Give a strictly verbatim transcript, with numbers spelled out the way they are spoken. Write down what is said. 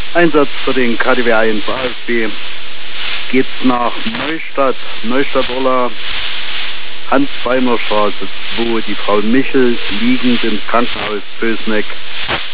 Einsatz für den K D W eins A S B. Geht's nach Neustadt, Neustadt-Orla, Hans-Beiner-Straße zwei, die Frau Michel liegend im Krankenhaus Pößneck.